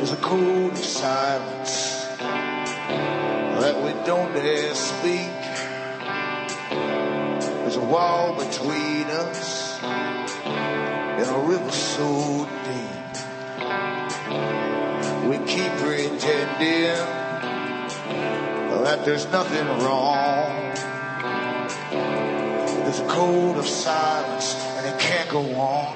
There's a code of silence that we don't dare speak. There's a wall between us and a river so deep. We keep pretending that there's nothing wrong. There's a code of silence and it can't go on.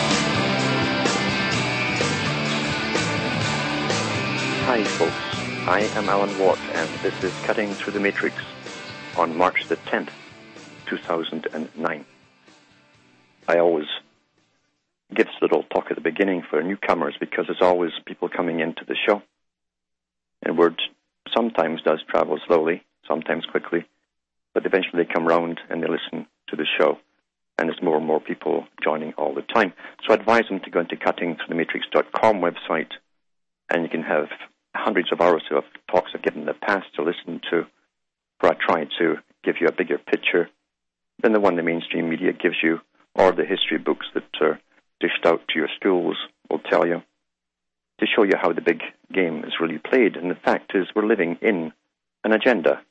Hi folks, I am Alan Watt and this is Cutting Through the Matrix on March the 10th, 2009. I always give this little talk at the beginning for newcomers because there's always people coming into the show. And word sometimes does travel slowly, sometimes quickly, but eventually they come round and they listen to the show. And there's more and more people joining all the time. So I advise them to go into cuttingthroughthematrix.com website and you can have hundreds of hours of talks I've given in the past to listen to, where I try to give you a bigger picture than the one the mainstream media gives you, or the history books that are dished out to your schools will tell you, to show you how the big game is really played. And the fact is we're living in an agenda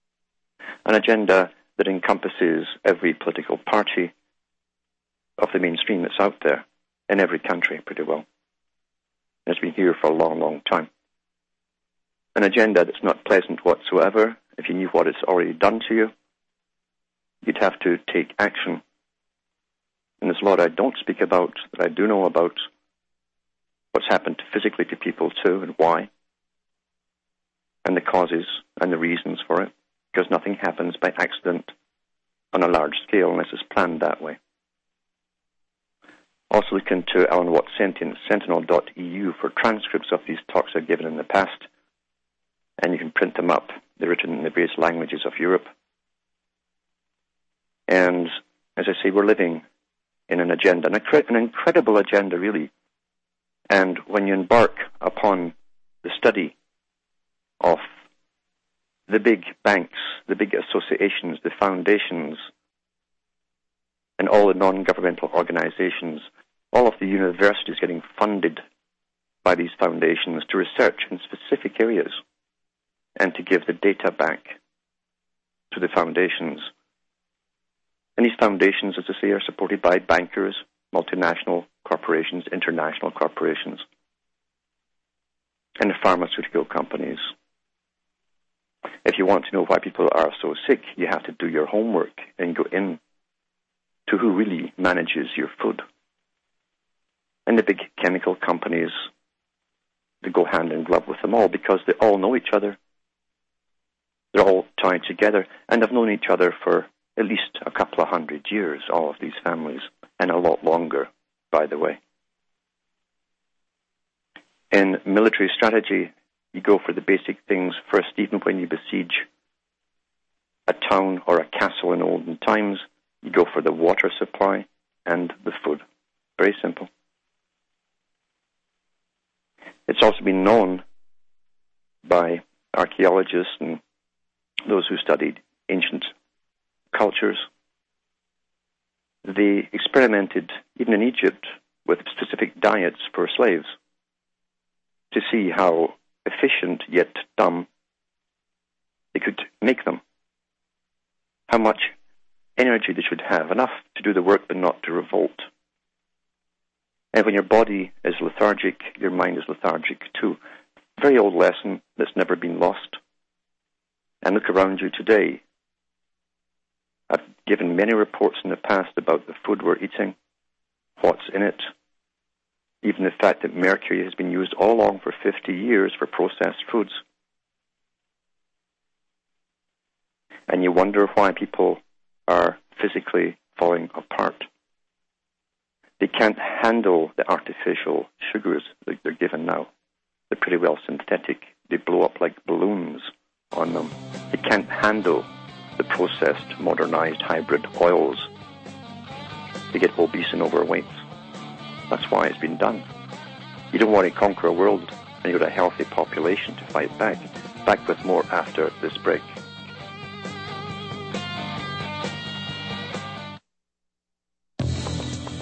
that encompasses every political party of the mainstream that's out there in every country pretty well. It's been here for a long, long time. An agenda that's not pleasant whatsoever. If you knew what it's already done to you, you'd have to take action. And there's a lot I don't speak about that I do know about. What's happened physically to people too, and why, and the causes and the reasons for it, because nothing happens by accident on a large scale unless it's planned that way. Also look into Alan Watt Sentient, sentinel.eu for transcripts of these talks I've given in the past, and you can print them up. They're written in the various languages of Europe. And as I say, we're living in an agenda, an incredible agenda, really. And when you embark upon the study of the big banks, the big associations, the foundations, and all the non-governmental organizations, all of the universities getting funded by these foundations to research in specific areas and to give the data back to the foundations. And these foundations, as I say, are supported by bankers, multinational corporations, international corporations, and the pharmaceutical companies. If you want to know why people are so sick, you have to do your homework and go in to who really manages your food. And the big chemical companies, they go hand in glove with them all because they all know each other. They're all tied together and have known each other for at least a couple of 100 years, all of these families, and a lot longer, by the way. In military strategy, you go for the basic things first. Even when you besiege a town or a castle in olden times, you go for the water supply and the food. Very simple. It's also been known by archaeologists and those who studied ancient cultures. They experimented, even in Egypt, with specific diets for slaves to see how efficient yet dumb they could make them. How much energy they should have, enough to do the work but not to revolt. And when your body is lethargic, your mind is lethargic too. Very old lesson that's never been lost. And look around you today. I've given many reports in the past about the food we're eating, what's in it, even the fact that mercury has been used all along for 50 years for processed foods. And you wonder why people are physically falling apart. They can't handle the artificial sugars that they're given now. They're pretty well synthetic. They blow up like balloons on them. They can't handle the processed, modernized hybrid oils. They get obese and overweight. That's why it's been done. You don't want to conquer a world and you've got a healthy population to fight back. Back with more after this break.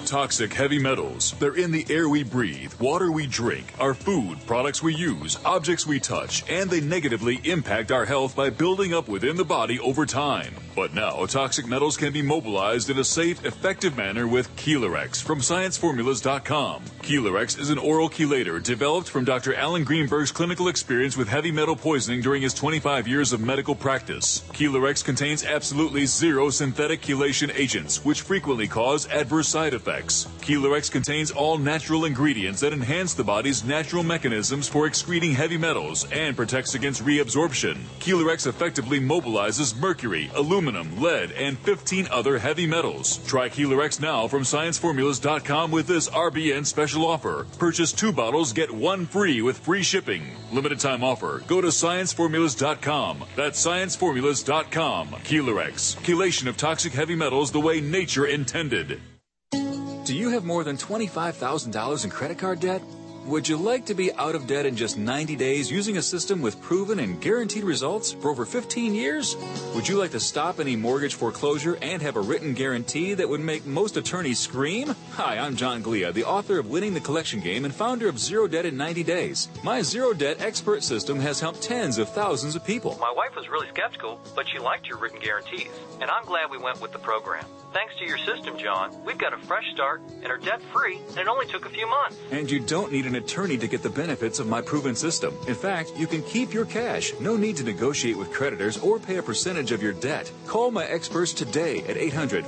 toxic heavy metals. They're in the air we breathe, water we drink, our food, products we use, objects we touch, and they negatively impact our health by building up within the body over time. But now, toxic metals can be mobilized in a safe, effective manner with Chelarex from ScienceFormulas.com. Chelarex is an oral chelator developed from Dr. Alan Greenberg's clinical experience with heavy metal poisoning during his 25 years of medical practice. Chelarex contains absolutely zero synthetic chelation agents, which frequently cause adverse side effects. Chelarex contains all natural ingredients that enhance the body's natural mechanisms for excreting heavy metals and protects against reabsorption. Chelarex effectively mobilizes mercury, aluminum, lead, and 15 other heavy metals. Try Chelarex now from ScienceFormulas.com with this RBN special offer. Purchase 2 bottles, get 1 free with free shipping. Limited time offer. Go to ScienceFormulas.com. That's ScienceFormulas.com. Chelarex. Chelation of toxic heavy metals the way nature intended. Do you have more than $25,000 in credit card debt? Would you like to be out of debt in just 90 days using a system with proven and guaranteed results for over 15 years? Would you like to stop any mortgage foreclosure and have a written guarantee that would make most attorneys scream? Hi, I'm John Glia, the author of Winning the Collection Game and founder of Zero Debt in 90 Days. My Zero Debt expert system has helped tens of thousands of people. My wife was really skeptical, but she liked your written guarantees, and I'm glad we went with the program. Thanks to your system, John, we've got a fresh start and are debt-free, and it only took a few months. And you don't need an attorney to get the benefits of my proven system. In fact, you can keep your cash. No need to negotiate with creditors or pay a percentage of your debt. Call my experts today at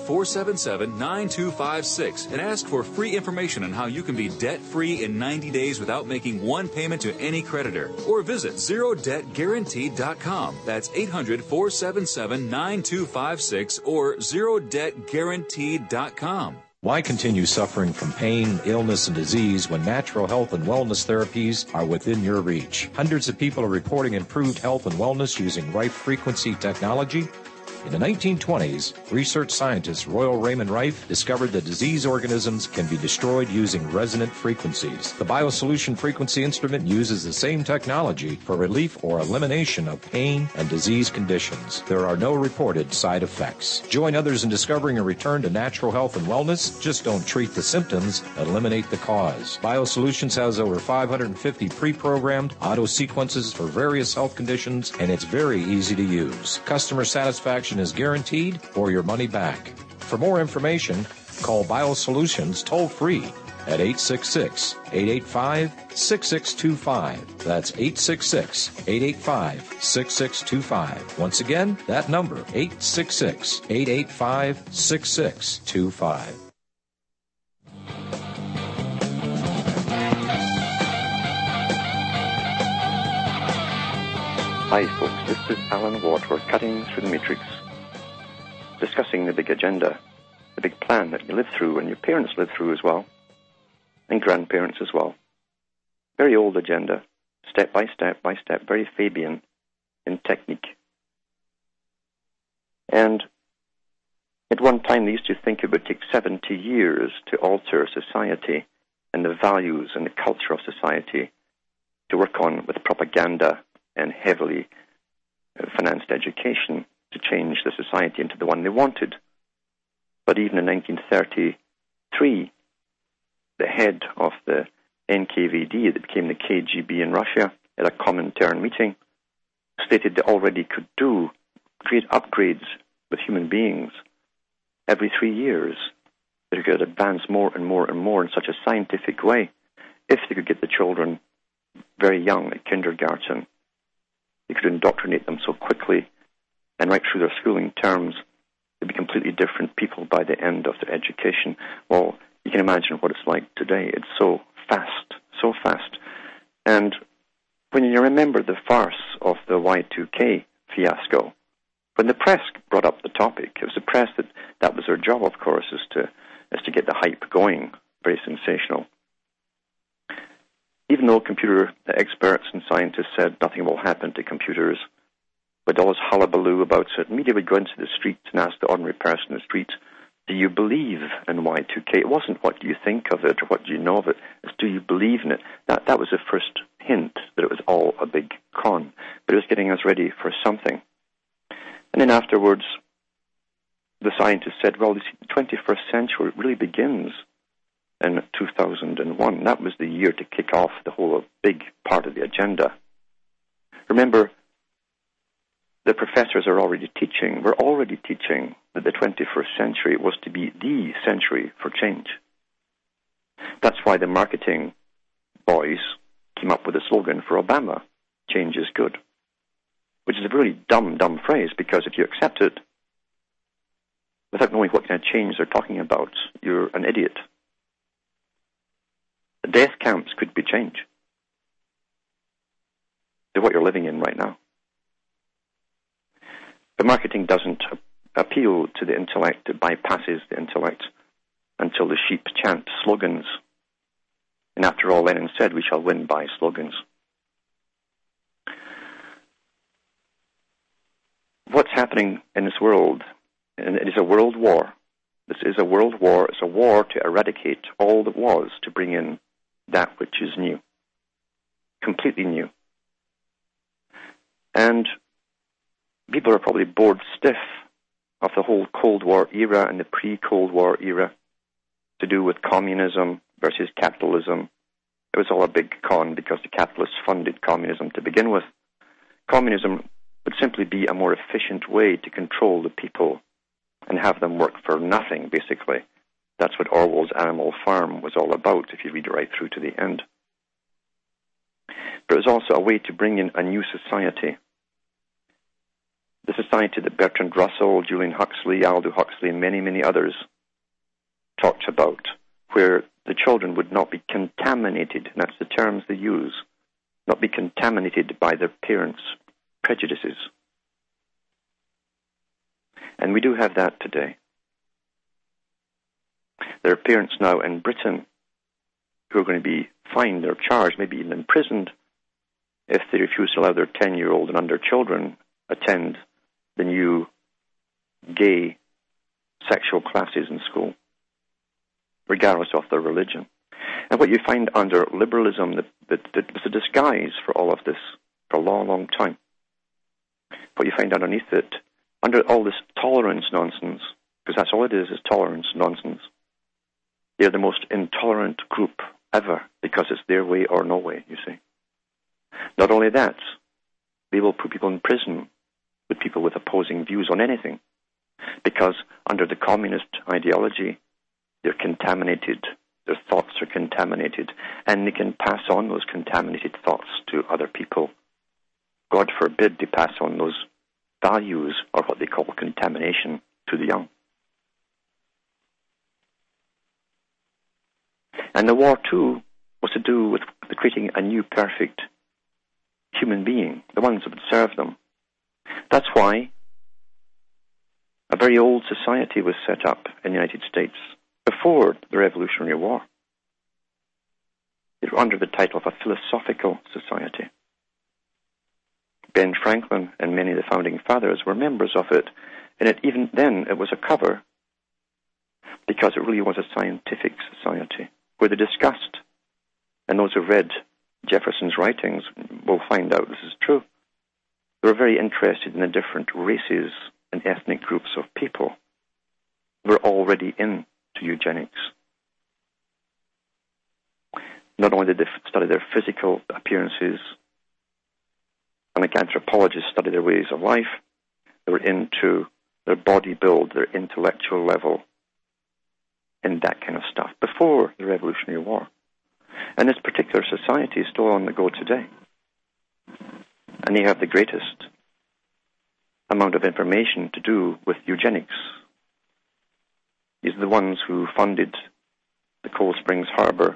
800-477-9256 and ask for free information on how you can be debt-free in 90 days without making one payment to any creditor. Or visit ZeroDebtGuaranteed.com. That's 800-477-9256 or ZeroDebtGuaranteed.com. Why continue suffering from pain, illness, and disease when natural health and wellness therapies are within your reach? Hundreds of people are reporting improved health and wellness using Rife frequency technology. In the 1920s, research scientist Royal Raymond Rife discovered that disease organisms can be destroyed using resonant frequencies. The BioSolution frequency instrument uses the same technology for relief or elimination of pain and disease conditions. There are no reported side effects. Join others in discovering a return to natural health and wellness. Just don't treat the symptoms, eliminate the cause. BioSolutions has over 550 pre-programmed auto sequences for various health conditions, and it's very easy to use. Customer satisfaction is guaranteed or your money back. For more information, call BioSolutions toll-free at 866-885-6625. That's 866-885-6625. Once again, that number, 866-885-6625. Hi folks, this is Alan Watt. We're cutting through the matrix, discussing the big agenda, the big plan that you live through and your parents lived through as well, and grandparents as well. Very old agenda, step by step, very Fabian in technique. And at one time they used to think it would take 70 years to alter society and the values and the culture of society to work on with propaganda and heavily financed education to change the society into the one they wanted. But even in 1933, the head of the NKVD, that became the KGB in Russia, at a Comintern meeting, stated they already could do great upgrades with human beings every 3 years. They could advance more and more and more in such a scientific way if they could get the children very young at kindergarten. They could indoctrinate them so quickly, and right through their schooling terms, they'd be completely different people by the end of their education. Well, you can imagine what it's like today. It's so fast, so fast. And when you remember the farce of the Y2K fiasco, when the press brought up the topic, it was the press that was their job, of course, is to get the hype going, very sensational. Even though computer experts and scientists said nothing will happen to computers, with all this hullabaloo about it, media would go into the streets and ask the ordinary person in the street, do you believe in Y2K? It wasn't what do you think of it or what do you know of it, it's do you believe in it? That was the first hint that it was all a big con, but it was getting us ready for something. And then afterwards, the scientists said, well, the 21st century really begins in 2001. That was the year to kick off the whole big part of the agenda. Remember, the professors are already teaching, we're already teaching that the 21st century was to be the century for change. That's why the marketing boys came up with a slogan for Obama, change is good, which is a really dumb phrase, because if you accept it without knowing what kind of change they're talking about, you're an idiot. The death camps could be change. They're what you're living in right now. The marketing doesn't appeal to the intellect. It bypasses the intellect until the sheep chant slogans. And after all, Lenin said, we shall win by slogans. What's happening in this world, and it is a world war. This is a world war. It's a war to eradicate all that was, to bring in that which is new. Completely new. And people are probably bored stiff of the whole Cold War era and the pre-Cold War era to do with communism versus capitalism. It was all a big con because the capitalists funded communism to begin with. Communism would simply be a more efficient way to control the people and have them work for nothing, basically. That's what Orwell's Animal Farm was all about, if you read it right through to the end. But it was also a way to bring in a new society. The society that Bertrand Russell, Julian Huxley, Aldous Huxley, and many, many others talked about, where the children would not be contaminated, and that's the terms they use, not be contaminated by their parents' prejudices. And we do have that today. There are parents now in Britain who are going to be fined or charged, maybe even imprisoned, if they refuse to allow their 10-year-old and under children attend the new gay sexual classes in school, regardless of their religion. And what you find under liberalism, that was a disguise for all of this for a long, long time. What you find underneath it, under all this tolerance nonsense, because that's all it is tolerance nonsense. They're the most intolerant group ever, because it's their way or no way, you see. Not only that, they will put people in prison with people with opposing views on anything, because under the communist ideology, they're contaminated, their thoughts are contaminated, and they can pass on those contaminated thoughts to other people. God forbid they pass on those values, or what they call contamination, to the young. And the war, too, was to do with creating a new perfect human being, the ones that would serve them. That's why a very old society was set up in the United States before the Revolutionary War. It was under the title of a philosophical society. Ben Franklin and many of the founding fathers were members of it, and even then it was a cover, because it really was a scientific society where they discussed, and those who read Jefferson's writings will find out this is true. They were very interested in the different races and ethnic groups of people who were already into eugenics. Not only did they study their physical appearances, and like anthropologists study their ways of life, they were into their body build, their intellectual level, and that kind of stuff before the Revolutionary War. And this particular society is still on the go today. And they have the greatest amount of information to do with eugenics. These are the ones who funded the Cold Springs Harbor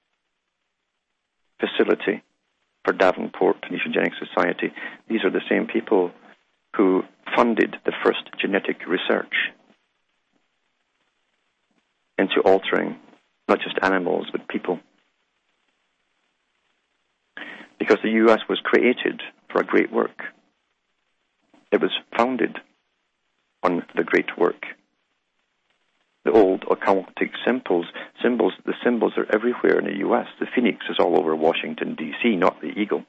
facility for Davenport and the Eugenics Society. These are the same people who funded the first genetic research into altering not just animals but people. Because the U.S. was created for a great work. It was founded on the great work. The old occultic symbols, the symbols are everywhere in the U.S. The phoenix is all over Washington, D.C., not the eagle.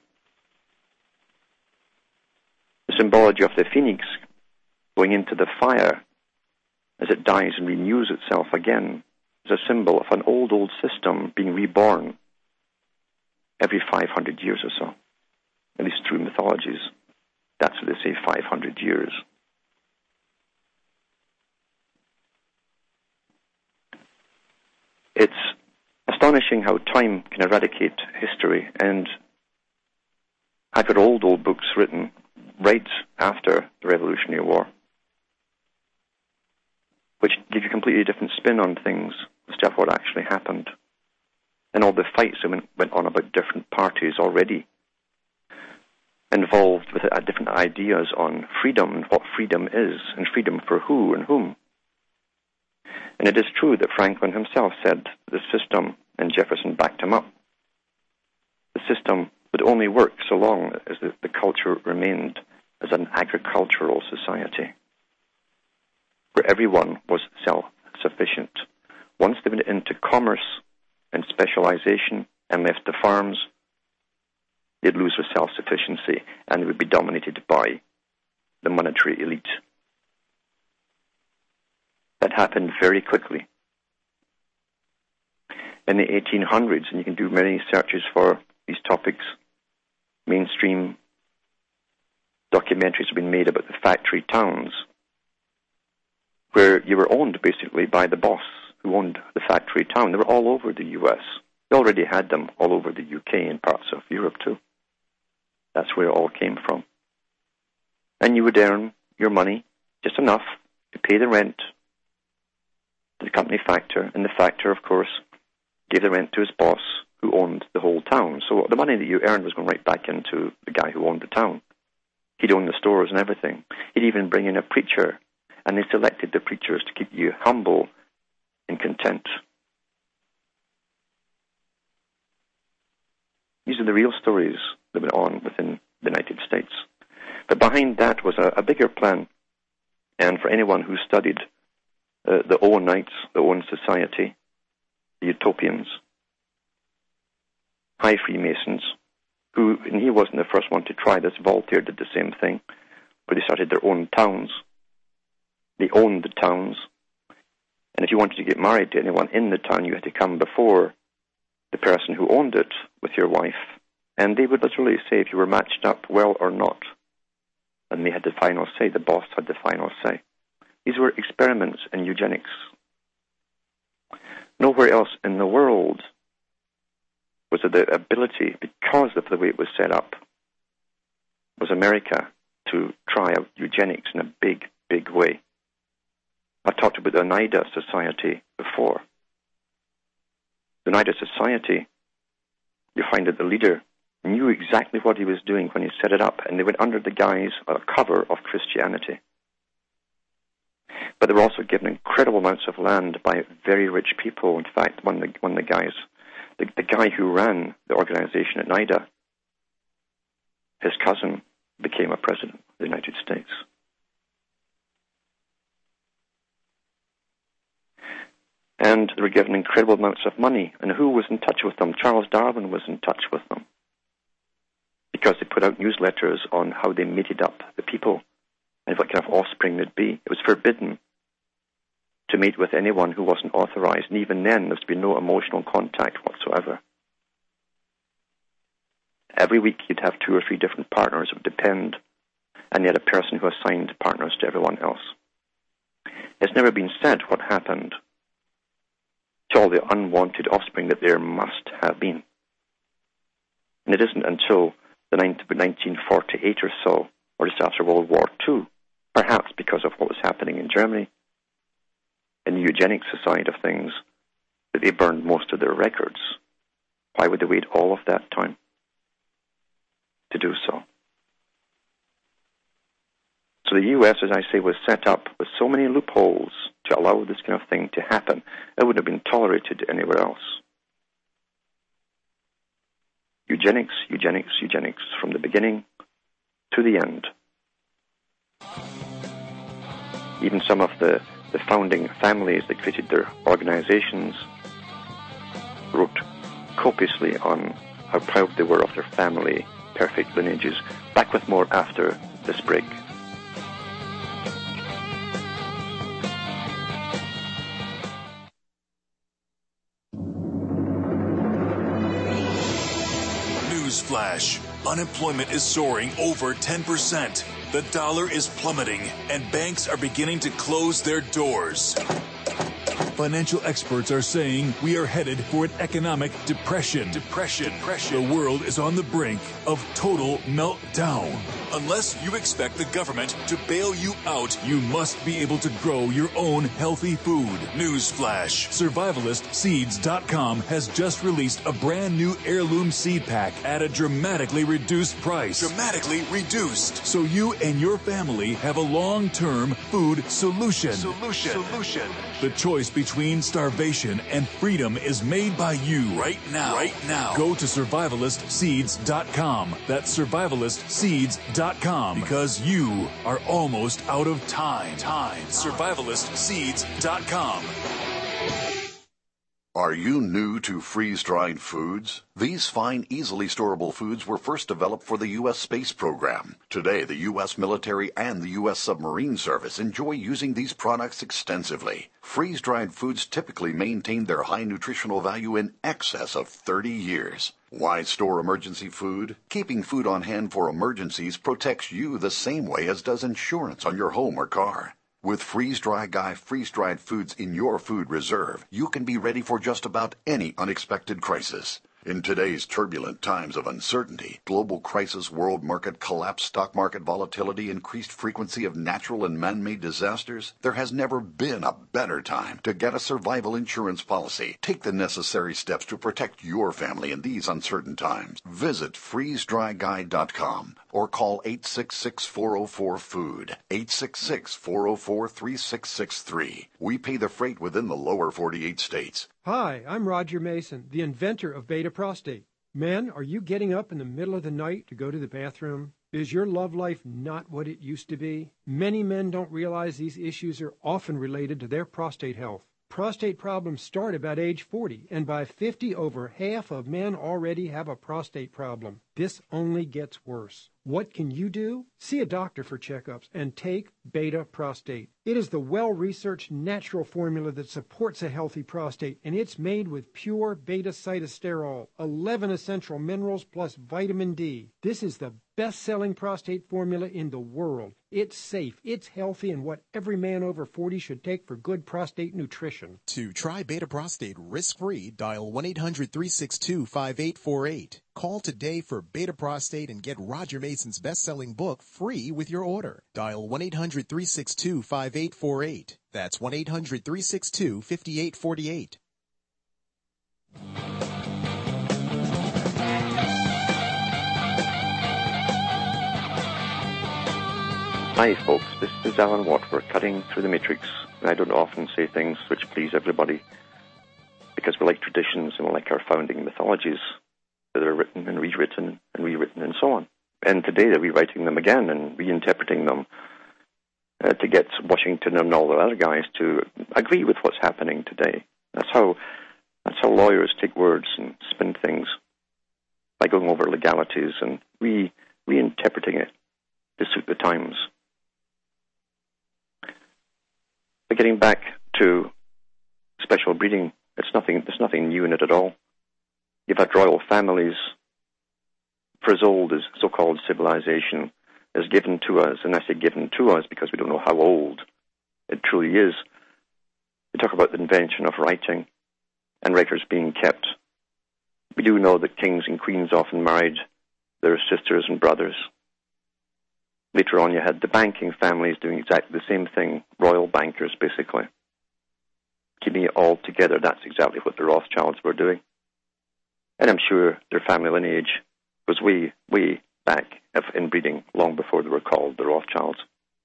The symbology of the phoenix going into the fire as it dies and renews itself again is a symbol of an old system being reborn every 500 years or so. At least through mythologies. That's what they say, 500 years. It's astonishing how time can eradicate history, and I've got old books written right after the Revolutionary War, which give you a completely different spin on things, stuff what actually happened, and all the fights that went on about different parties already involved with different ideas on freedom and what freedom is, and freedom for who and whom. And it is true that Franklin himself said the system, and Jefferson backed him up, the system would only work so long as the culture remained as an agricultural society, where everyone was self-sufficient. Once they went into commerce and specialization and left the farms, they'd lose their self-sufficiency and they would be dominated by the monetary elite. That happened very quickly. In the 1800s, and you can do many searches for these topics, mainstream documentaries have been made about the factory towns, where you were owned basically by the boss who owned the factory town. They were all over the US. We already had them all over the UK and parts of Europe too. That's where it all came from. And you would earn your money, just enough to pay the rent to the company factor, and the factor, of course, gave the rent to his boss who owned the whole town. So the money that you earned was going right back into the guy who owned the town. He'd own the stores and everything. He'd even bring in a preacher, and they selected the preachers to keep you humble and content. These are the real stories that went on within the United States. But behind that was a bigger plan. And for anyone who studied the Owenites, the Owen Society, the Utopians, high Freemasons, and he wasn't the first one to try this. Voltaire did the same thing, where they started their own towns. They owned the towns. And if you wanted to get married to anyone in the town, you had to come before the person who owned it with your wife. And they would literally say if you were matched up well or not. And they had the final say. The boss had the final say. These were experiments in eugenics. Nowhere else in the world was there the ability, because of the way it was set up, was America to try out eugenics in a big, big way. I talked about the Oneida Society before. The Oneida Society, you find that the leader knew exactly what he was doing when he set it up, and they went under the guise or cover of Christianity. But they were also given incredible amounts of land by very rich people. In fact, one of the guys, the guy who ran the organization at Oneida, his cousin became a president of the United States. And they were given incredible amounts of money. And who was in touch with them? Charles Darwin was in touch with them, because they put out newsletters on how they mated up the people and what kind of offspring they'd be. It was forbidden to mate with anyone who wasn't authorized, and even then there was to be no emotional contact whatsoever. Every week you'd have 2 or 3 different partners. It would depend, and you had a person who assigned partners to everyone else. It's never been said what happened to all the unwanted offspring that there must have been. And it isn't until the 1948 or so, or just after World War II, perhaps because of what was happening in Germany, in the eugenics side of things, that they burned most of their records. Why would they wait all of that time to do so? So the U.S., as I say, was set up with so many loopholes to allow this kind of thing to happen. It wouldn't have been tolerated anywhere else. Eugenics, eugenics, eugenics, from the beginning to the end. Even some of the founding families that created their organizations wrote copiously on how proud they were of their family, perfect lineages. Back with more after this break. Newsflash. Unemployment is soaring over 10%. The dollar is plummeting, and banks are beginning to close their doors. Financial experts are saying we are headed for an economic depression. The world is on the brink of total meltdown. Unless you expect the government to bail you out, you must be able to grow your own healthy food. Newsflash. SurvivalistSeeds.com has just released a brand new heirloom seed pack at a dramatically reduced price. So you and your family have a long-term food solution. The choice between starvation and freedom is made by you right now. Go to SurvivalistSeeds.com. That's SurvivalistSeeds.com, because you are almost out of time. SurvivalistSeeds.com. Are you new to freeze-dried foods? These fine, easily storable foods were first developed for the U.S. space program. Today, the U.S. military and the U.S. submarine service enjoy using these products extensively. Freeze-dried foods typically maintain their high nutritional value in excess of 30 years. Why store emergency food? Keeping food on hand for emergencies protects you the same way as does insurance on your home or car. With Freeze-Dry Guy freeze-dried foods in your food reserve, you can be ready for just about any unexpected crisis. In today's turbulent times of uncertainty, global crisis, world market collapse, stock market volatility, increased frequency of natural and man-made disasters, there has never been a better time to get a survival insurance policy. Take the necessary steps to protect your family in these uncertain times. Visit freezedryguy.com or call 866-404-FOOD, 866-404-3663. We pay the freight within the lower 48 states. Hi, I'm Roger Mason, the inventor of Beta Prostate. Men, are you getting up in the middle of the night to go to the bathroom? Is your love life not what it used to be? Many men don't realize these issues are often related to their prostate health. Prostate problems start about age 40, and by 50, over half of men already have a prostate problem. This only gets worse. What can you do? See a doctor for checkups and take Beta Prostate. It is the well-researched natural formula that supports a healthy prostate, and it's made with pure beta-cytosterol, 11 essential minerals plus vitamin D. This is the best-selling prostate formula in the world. It's safe, it's healthy, and what every man over 40 should take for good prostate nutrition. To try Beta Prostate risk-free, dial 1-800-362-5848. Call today for Beta Prostate and get Roger Mason's best-selling book free with your order. Dial 1-800-362-5848. That's 1-800-362-5848. Hi folks, this is Alan Watt for Cutting Through the Matrix. I don't often say things which please everybody because we like traditions and we like our founding mythologies that are written and rewritten and so on. And today they're rewriting them again and reinterpreting them to get Washington and all the other guys to agree with what's happening today. That's how lawyers take words and spin things by going over legalities and reinterpreting it to suit the times. But getting back to special breeding, there's nothing new in it at all. You've had royal families for as old as so-called civilization is given to us, and I say given to us because we don't know how old it truly is. We talk about the invention of writing and records being kept. We do know that kings and queens often married their sisters and brothers. Later on, you had the banking families doing exactly the same thing, royal bankers, basically. Keeping it all together, that's exactly what the Rothschilds were doing. And I'm sure their family lineage was way, way back in breeding, long before they were called the Rothschilds.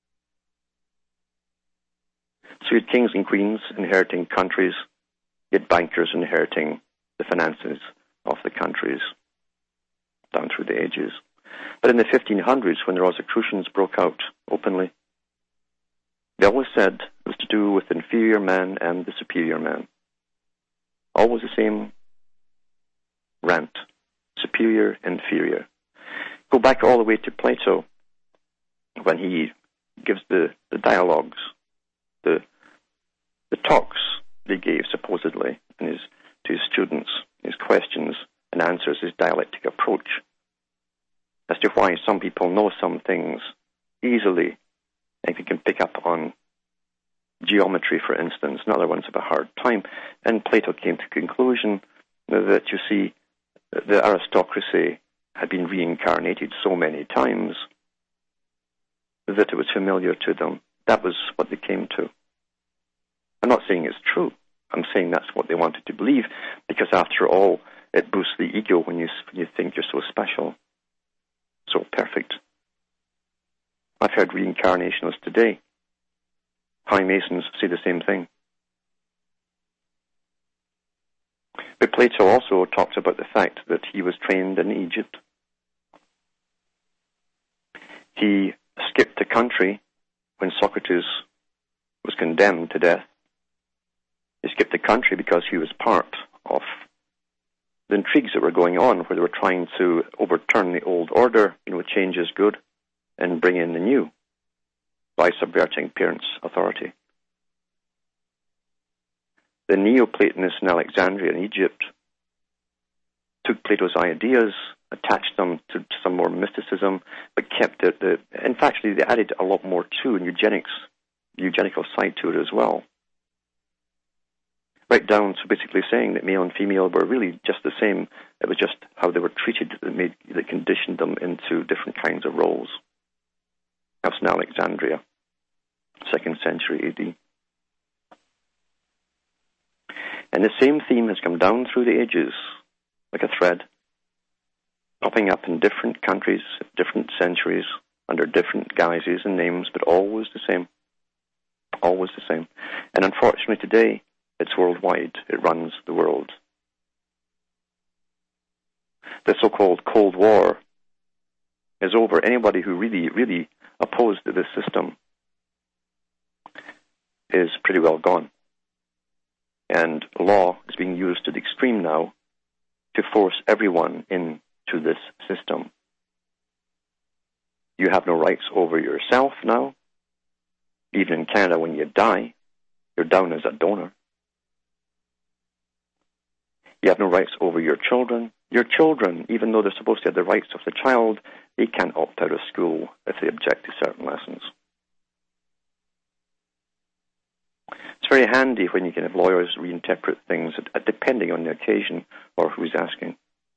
So you had kings and queens inheriting countries, you had bankers inheriting the finances of the countries down through the ages. But in the 1500s, when the Rosicrucians broke out openly, they always said it was to do with the inferior man and the superior man. Always the same rant, superior, inferior. Go back all the way to Plato, when he gives the dialogues, the talks that he gave supposedly to his students, his questions and answers, his dialectic approach to why some people know some things easily, and you can pick up on geometry, for instance, and other ones have a hard time. And Plato came to the conclusion that, you see, the aristocracy had been reincarnated so many times that it was familiar to them. That was what they came to. I'm not saying it's true. I'm saying that's what they wanted to believe, because after all, it boosts the ego when you think you're so special, so perfect. I've heard reincarnationists today. High Masons say the same thing. But Plato also talks about the fact that he was trained in Egypt. He skipped the country when Socrates was condemned to death. He skipped the country because he was part of the intrigues that were going on, where they were trying to overturn the old order, change is good, and bring in the new by subverting parents' authority. The Neoplatonists in Alexandria in Egypt took Plato's ideas, attached them to some more mysticism, but kept it. In fact, they added a lot more too, and eugenical side to it as well. Right down to basically saying that male and female were really just the same. It was just how they were treated that conditioned them into different kinds of roles. That's in Alexandria, 2nd century AD. And the same theme has come down through the ages, like a thread, popping up in different countries, different centuries, under different guises and names, but always the same. Always the same. And unfortunately today, it's worldwide. It runs the world. The so-called Cold War is over. Anybody who really opposed this system is pretty well gone. And law is being used to the extreme now to force everyone into this system. You have no rights over yourself now. Even in Canada, when you die, you're down as a donor. You have no rights over your children. Your children, even though they're supposed to have the rights of the child, they can't opt out of school if they object to certain lessons. It's very handy when you can have lawyers reinterpret things depending on the occasion or who's asking.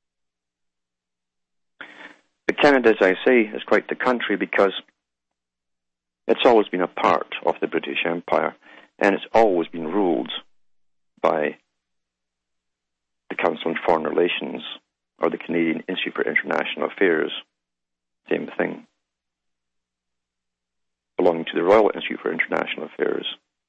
But Canada, as I say, is quite the country because it's always been a part of the British Empire, and it's always been ruled by the Council on Foreign Relations or the Canadian Institute for International Affairs. Same thing. Belonging to the Royal Institute for International Affairs.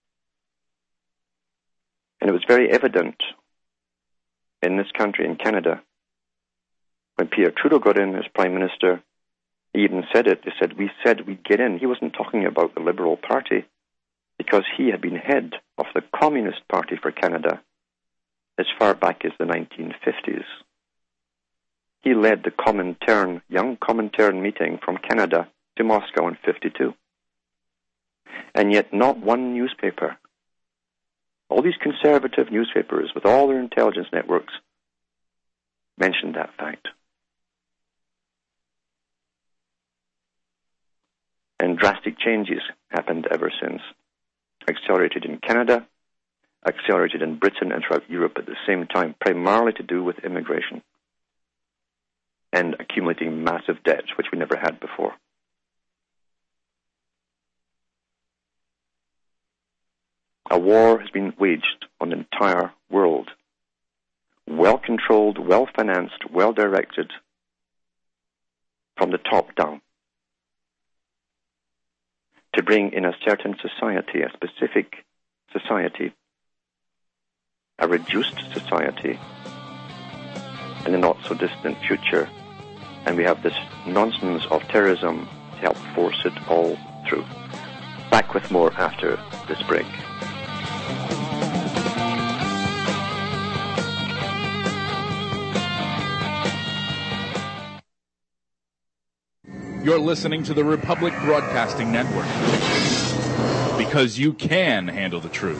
And it was very evident in this country, in Canada, when Pierre Trudeau got in as Prime Minister. He even said it. He said, we said we'd get in. He wasn't talking about the Liberal Party because he had been head of the Communist Party for Canada as far back as the 1950s. He led the Young Comintern meeting from Canada to Moscow in 1952. And yet not one newspaper, all these conservative newspapers with all their intelligence networks, mentioned that fact. And drastic changes happened ever since. Accelerated in Canada, accelerated in Britain and throughout Europe at the same time, primarily to do with immigration and accumulating massive debts, which we never had before. A war has been waged on the entire world, well-controlled, well-financed, well-directed, from the top down, to bring in a certain society, a specific society, a reduced society, in the not-so-distant future. And we have this nonsense of terrorism to help force it all through. Back with more after this break. You're listening to the Republic Broadcasting Network, because you can handle the truth.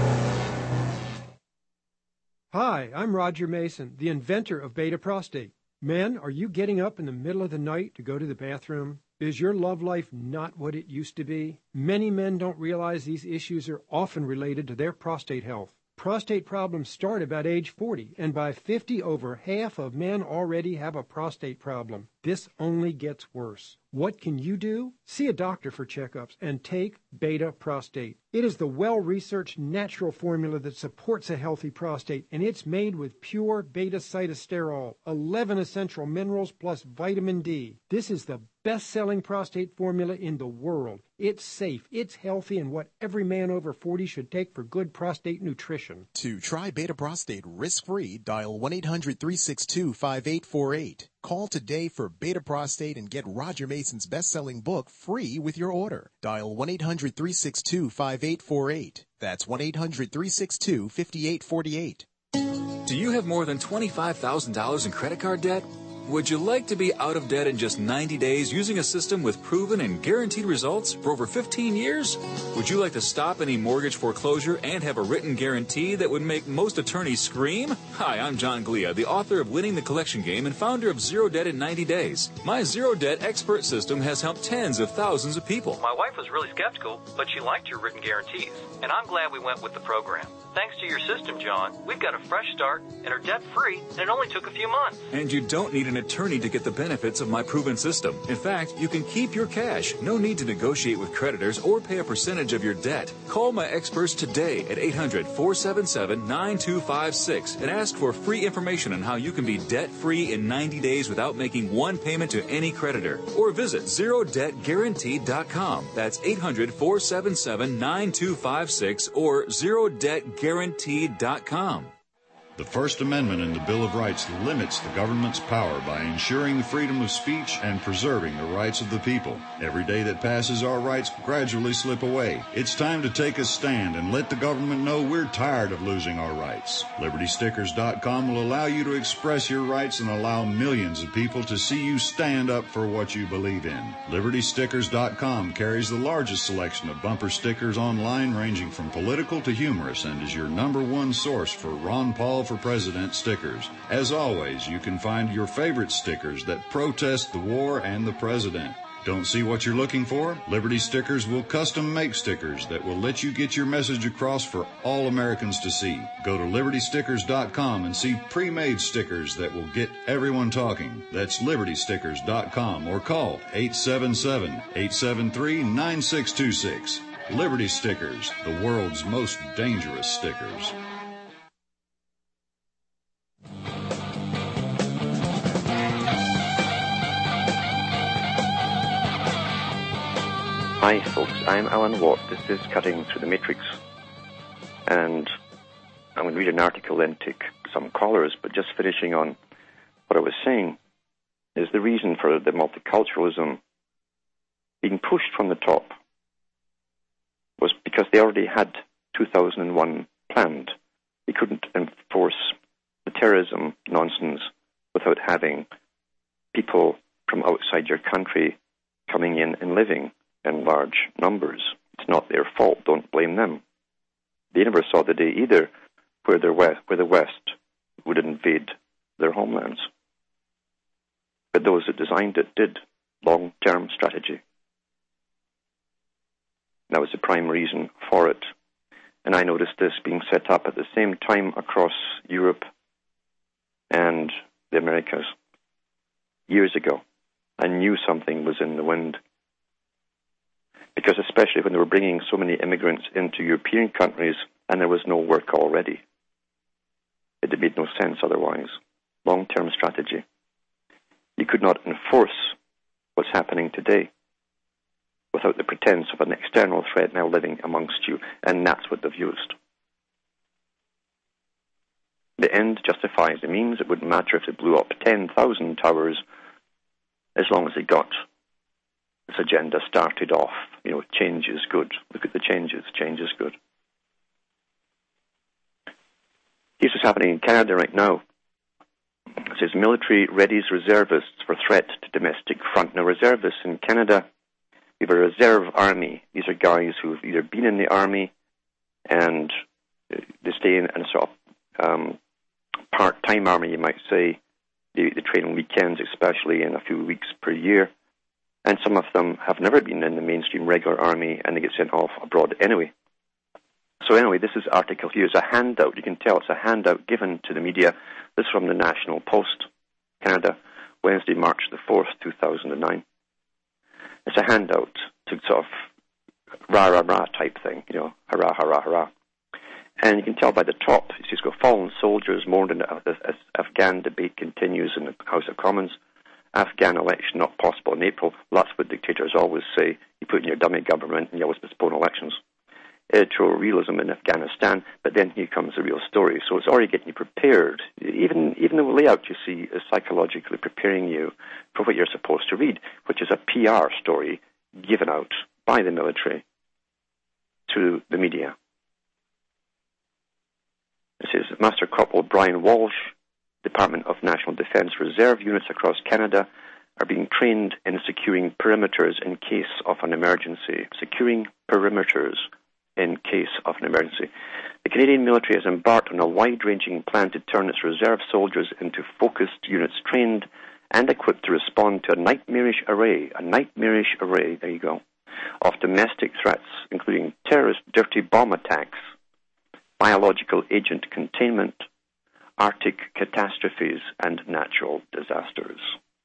Hi, I'm Roger Mason, the inventor of Beta Prostate. Men, are you getting up in the middle of the night to go to the bathroom? Is your love life not what it used to be? Many men don't realize these issues are often related to their prostate health. Prostate problems start about age 40, and by 50, over half of men already have a prostate problem. This only gets worse. What can you do? See a doctor for checkups and take Beta Prostate. It is the well-researched natural formula that supports a healthy prostate, and it's made with pure beta-cytosterol, 11 essential minerals plus vitamin D. This is the best-selling prostate formula in the world. It's safe, it's healthy, and what every man over 40 should take for good prostate nutrition. To try Beta Prostate risk-free, dial 1-800-362-5848. Call today for Beta Prostate and get Roger Mason's best-selling book free with your order. Dial 1-800-362-5848. That's 1-800-362-5848. Do you have more than $25,000 in credit card debt? Would you like to be out of debt in just 90 days using a system with proven and guaranteed results for over 15 years? Would you like to stop any mortgage foreclosure and have a written guarantee that would make most attorneys scream? Hi, I'm John Glia, the author of Winning the Collection Game and founder of Zero Debt in 90 Days. My Zero Debt expert system has helped tens of thousands of people. My wife was really skeptical, but she liked your written guarantees, and I'm glad we went with the program. Thanks to your system, John, we've got a fresh start and are debt-free, and it only took a few months. And you don't need an attorney to get the benefits of my proven system. In fact, you can keep your cash. No need to negotiate with creditors or pay a percentage of your debt. Call my experts today at 800-477-9256 and ask for free information on how you can be debt-free in 90 days without making one payment to any creditor. Or visit ZeroDebtGuaranteed.com. That's 800-477-9256 or ZeroDebtGuaranteed.com. The First Amendment in the Bill of Rights limits the government's power by ensuring the freedom of speech and preserving the rights of the people. Every day that passes, our rights gradually slip away. It's time to take a stand and let the government know we're tired of losing our rights. LibertyStickers.com will allow you to express your rights and allow millions of people to see you stand up for what you believe in. LibertyStickers.com carries the largest selection of bumper stickers online, ranging from political to humorous, and is your #1 source for Ron Paul for President stickers. As always, you can find your favorite stickers that protest the war and the president. Don't see what you're looking for? Liberty Stickers will custom make stickers that will let you get your message across for all Americans to see. Go to LibertyStickers.com and see pre-made stickers that will get everyone talking. That's LibertyStickers.com or call 877-873-9626. Liberty Stickers, the world's most dangerous stickers. Hi folks, I'm Alan Watt. This is Cutting Through the Matrix. And I'm going to read an article, then take some callers, but just finishing on what I was saying is the reason for the multiculturalism being pushed from the top was because they already had 2001 planned. They couldn't enforce the terrorism nonsense without having people from outside your country coming in and living in large numbers. It's not their fault. Don't blame them. They never saw the day either where the West would invade their homelands. But those that designed it did. Long-term strategy. That was the prime reason for it. And I noticed this being set up at the same time across Europe and the Americas years ago. I knew something was in the wind. Because especially when they were bringing so many immigrants into European countries and there was no work already. It made no sense otherwise. Long-term strategy. You could not enforce what's happening today without the pretense of an external threat now living amongst you, and that's what they've used. The end justifies the means. It wouldn't matter if they blew up 10,000 towers as long as they got this agenda started off. You know, change is good. Look at the changes. Change is good. Here's what's happening in Canada right now. It says military readies reservists for threat to domestic front. Now, reservists in Canada, we have a reserve army. These are guys who've either been in the army and they stay in a sort of part-time army, you might say, They train on weekends, especially, in a few weeks per year. And some of them have never been in the mainstream regular army, and they get sent off abroad anyway. So anyway, this is article here. It's a handout. You can tell it's a handout given to the media. This is from the National Post, Canada, Wednesday, March the 4th, 2009. It's a handout to sort of rah-rah-rah type thing, hurrah, hurrah, hurrah. And you can tell by the top, it's just got fallen soldiers mourned in the Afghan debate continues in the House of Commons. Afghan election not possible in April. Well, that's what dictators always say. You put in your dummy government and you always postpone elections. Editorial realism in Afghanistan, but then here comes the real story. So it's already getting you prepared. Even the layout you see is psychologically preparing you for what you're supposed to read, which is a PR story given out by the military to the media. It says, Master Corporal Brian Walsh, Department of National Defence Reserve units across Canada are being trained in securing perimeters in case of an emergency. Securing perimeters in case of an emergency. The Canadian military has embarked on a wide-ranging plan to turn its reserve soldiers into focused units trained and equipped to respond to a nightmarish array, there you go, of domestic threats, including terrorist dirty bomb attacks, biological agent containment, Arctic catastrophes, and natural disasters.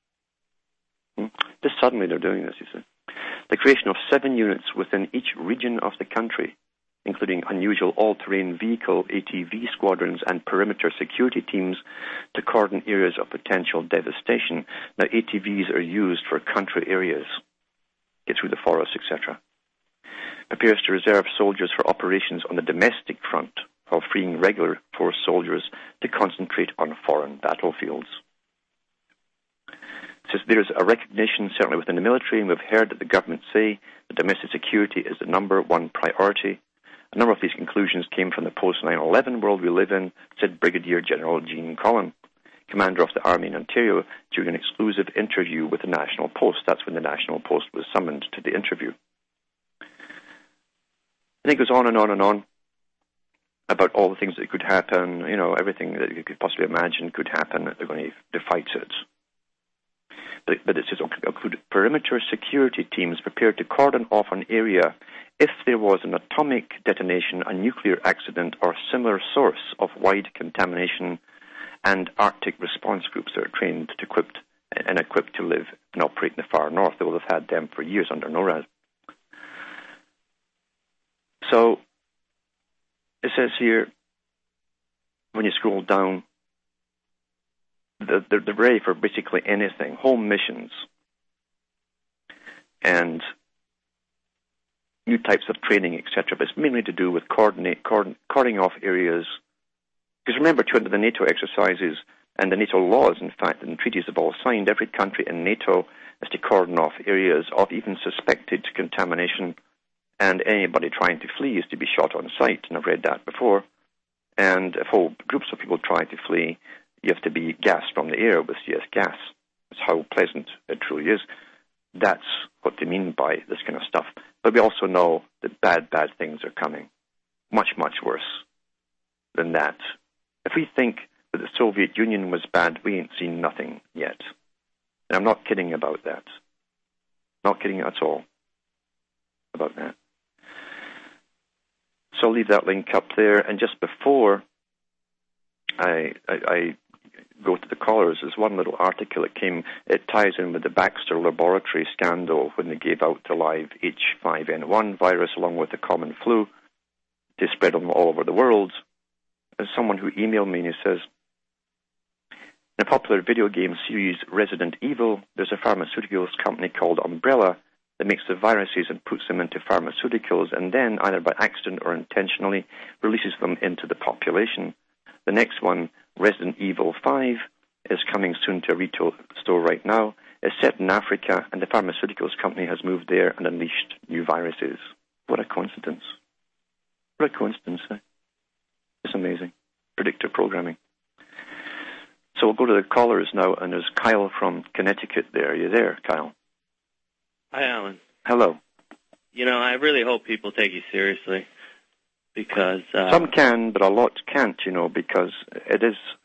Just suddenly they're doing this, you see. The creation of 7 units within each region of the country, including unusual all-terrain vehicle ATV squadrons and perimeter security teams to cordon areas of potential devastation. Now, ATVs are used for country areas, get through the forest, etc. Prepares to reserve soldiers for operations on the domestic front, while freeing regular force soldiers to concentrate on foreign battlefields. It says there is a recognition, certainly within the military, and we've heard that the government say that domestic security is the number one priority. A number of these conclusions came from the post-9/11 world we live in, said Brigadier General Gene Collin, commander of the Army in Ontario, during an exclusive interview with the National Post. That's when the National Post was summoned to the interview. And it goes on and on and on about all the things that could happen, everything that you could possibly imagine could happen. They're going to fight it. But it says, include perimeter security teams prepared to cordon off an area if there was an atomic detonation, a nuclear accident, or similar source of wide contamination, and Arctic response groups that are trained and equipped to live and operate in the far north. They will have had them for years under NORAD. So it says here, when you scroll down, they're ready for basically anything, home missions, and new types of training, etc. But it's mainly to do with cording off areas. Because remember, too, under the NATO exercises and the NATO laws, in fact, and treaties have all signed, every country in NATO is to cordon off areas of even suspected contamination, and anybody trying to flee is to be shot on sight, and I've read that before. And if whole groups of people try to flee, you have to be gassed from the air with CS gas. That's how pleasant it truly is. That's what they mean by this kind of stuff. But we also know that bad things are coming. Much, much worse than that. If we think that the Soviet Union was bad, we ain't seen nothing yet. And I'm not kidding about that. Not kidding at all about that. So I'll leave that link up there. And just before I go to the callers, there's one little article that came. It ties in with the Baxter Laboratory scandal when they gave out the live H5N1 virus along with the common flu to spread them all over the world. There's someone who emailed me and he says, in a popular video game series Resident Evil, there's a pharmaceuticals company called Umbrella that makes the viruses and puts them into pharmaceuticals and then, either by accident or intentionally, releases them into the population. The next one, Resident Evil 5, is coming soon to a retail store right now. It's set in Africa, and the pharmaceuticals company has moved there and unleashed new viruses. What a coincidence. What a coincidence, eh? It's amazing. Predictive programming. So we'll go to the callers now, and there's Kyle from Connecticut there. Are you there, Kyle? Hi, Alan. Hello. I really hope people take you seriously because... Some can, but a lot can't, because it is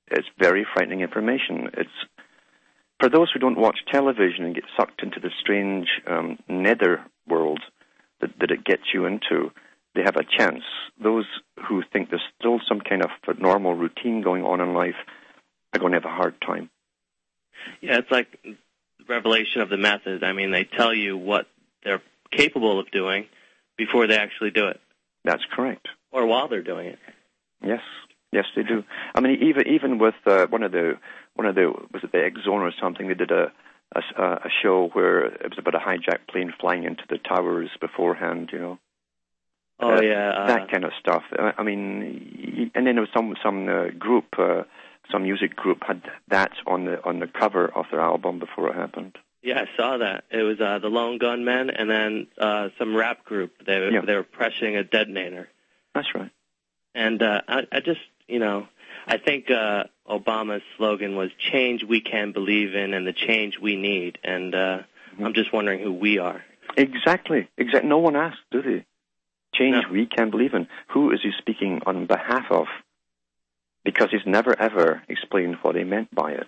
It's very frightening information. It's for those who don't watch television and get sucked into the strange nether world that it gets you into, they have a chance. Those who think there's still some kind of normal routine going on in life are going to have a hard time. Yeah, it's like the revelation of the method. I mean, they tell you what they're capable of doing before they actually do it. That's correct. Or while they're doing it. Yes, they do. I mean, even with one of the was it the X Zone or something? They did a show where it was about a hijacked plane flying into the towers beforehand. You know. Oh yeah. That kind of stuff. I mean, and then there was some group, some music group had that on the cover of their album before it happened. Yeah, I saw that. It was the Lone Gunmen, and then some rap group. They were pressing a detonator. That's right. And I just, I think Obama's slogan was "Change we can believe in, and the change we need." And I'm just wondering who we are. Exactly. No one asked, do they? Change we can believe in. Who is he speaking on behalf of? Because he's never ever explained what he meant by it.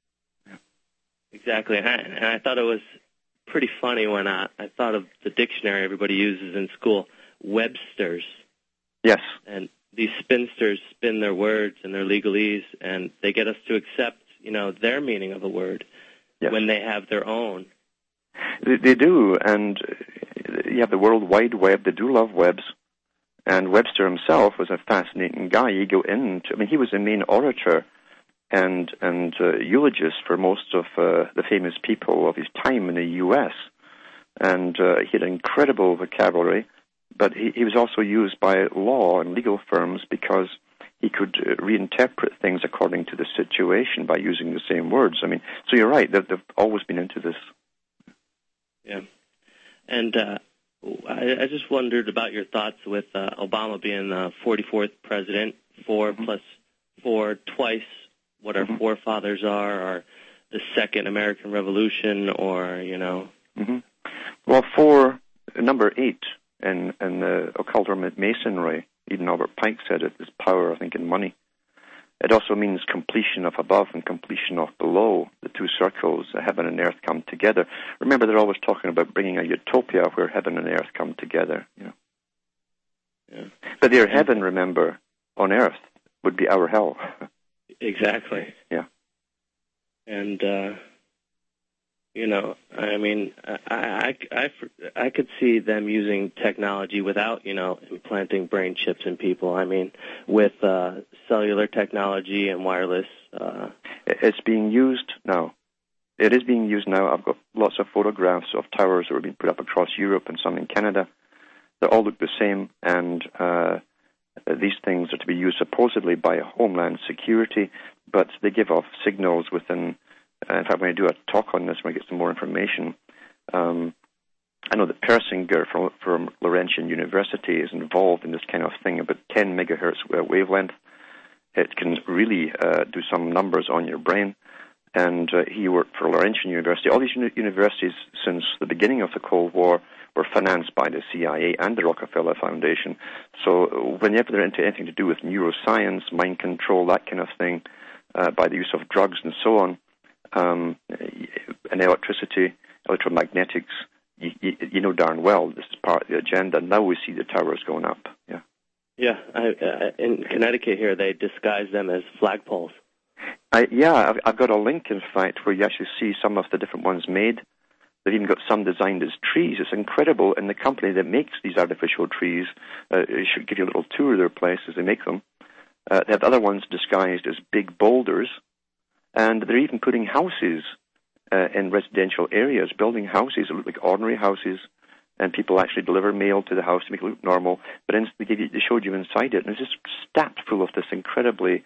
Exactly, and I thought it was pretty funny when I thought of the dictionary everybody uses in school, Webster's. Yes. And these spinsters spin their words and their legalese, and they get us to accept, their meaning of a word when they have their own. They do, and you have the World Wide Web. They do love webs. And Webster himself was a fascinating guy. He he was the main orator and eulogist for most of the famous people of his time in the U.S. And he had an incredible vocabulary, but he was also used by law and legal firms because he could reinterpret things according to the situation by using the same words. I mean, so you're right, they've always been into this. Yeah. And I just wondered about your thoughts with Obama being the 44th president, 4 plus 4, twice what our forefathers are, or the Second American Revolution, or, Mm-hmm. Well, 4, number 8 in the occult or Masonry, even Albert Pike said it, is power, I think, in money. It also means completion of above and completion of below, the two circles, heaven and earth come together. Remember, they're always talking about bringing a utopia where heaven and earth come together. Yeah. But their heaven, remember, on earth would be our hell. Exactly. Yeah. And, I mean, I could see them using technology without, implanting brain chips in people. I mean, with cellular technology and wireless. It's being used now. It is being used now. I've got lots of photographs of towers that are being put up across Europe and some in Canada. They all look the same, and these things are to be used supposedly by Homeland Security, but they give off signals within. In fact, when I do a talk on this, when I get some more information, I know that Persinger from Laurentian University is involved in this kind of thing, about 10 megahertz wavelength. It can really do some numbers on your brain. And he worked for Laurentian University. All these universities, since the beginning of the Cold War, were financed by the CIA and the Rockefeller Foundation. So whenever they're into anything to do with neuroscience, mind control, that kind of thing, by the use of drugs and so on, and electricity, electromagnetics, you know darn well this is part of the agenda. Now we see the towers going up. Yeah. Yeah. In Connecticut here, they disguise them as flagpoles. I've got a link, in fact, where you actually see some of the different ones made. They've even got some designed as trees. It's incredible. And the company that makes these artificial trees should give you a little tour of their place as they make them. They have other ones disguised as big boulders. And they're even putting houses in residential areas, building houses that look like ordinary houses, and people actually deliver mail to the house to make it look normal. But they showed you inside it, and it's just stacked full of this incredibly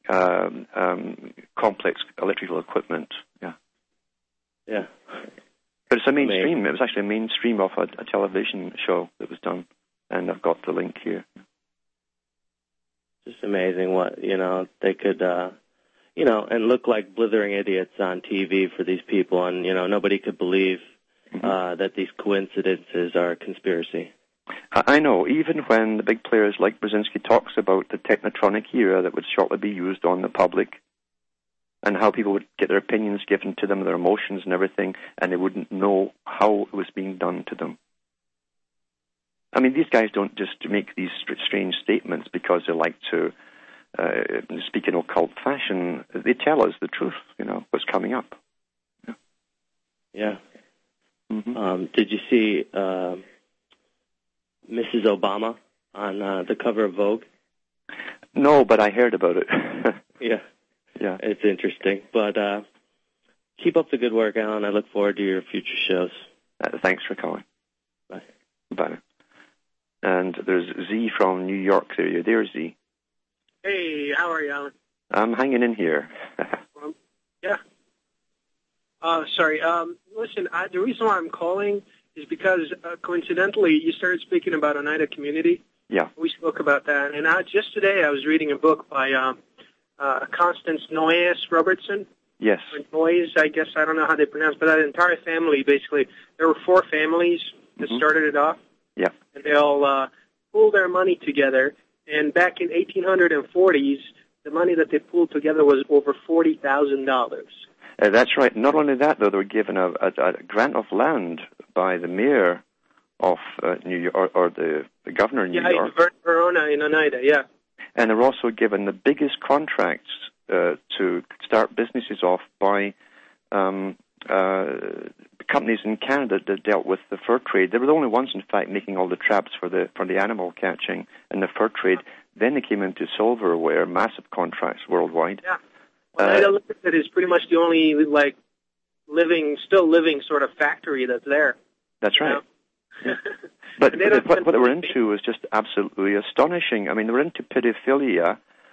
complex electrical equipment. Yeah. Yeah. But it's a mainstream. It was actually a mainstream of a television show that was done, and I've got the link here. Just amazing what, they could... and look like blithering idiots on TV for these people, and, nobody could believe that these coincidences are a conspiracy. I know, even when the big players like Brzezinski talks about the technotronic era that would shortly be used on the public, and how people would get their opinions given to them, their emotions and everything, and they wouldn't know how it was being done to them. I mean, these guys don't just make these strange statements because they like to speak in occult fashion. They tell us the truth, what's coming up. Yeah. Mm-hmm. Did you see Mrs. Obama on the cover of Vogue? No, but I heard about it. Yeah. Yeah. It's interesting. But keep up the good work, Alan. I look forward to your future shows. Thanks for calling. Bye. Bye. And there's Z from New York. There you there, Z. Hey, how are you, Alan? I'm hanging in here. Yeah. Sorry. Listen, the reason why I'm calling is because, coincidentally, you started speaking about Oneida Community. Yeah. We spoke about that. And just today I was reading a book by Constance Noyes Robertson. Yes. Noyes, I guess, I don't know how they pronounce, but that entire family, basically, there were 4 families that started it off. Yeah. And they all pooled their money together. And back in 1840s, the money that they pooled together was over $40,000. That's right. Not only that, though, they were given a grant of land by the mayor of New York, or the governor of New York. Yeah, Verona in Oneida, yeah. And they were also given the biggest contracts to start businesses off by companies in Canada that dealt with the fur trade. They were the only ones, in fact, making all the traps for the animal catching and the fur trade. Then they came into silverware, massive contracts worldwide. Yeah. Oneida Limited is pretty much the only still living sort of factory that's there. That's right. Yeah. But what they were into was just absolutely astonishing. I mean, they were into pedophilia,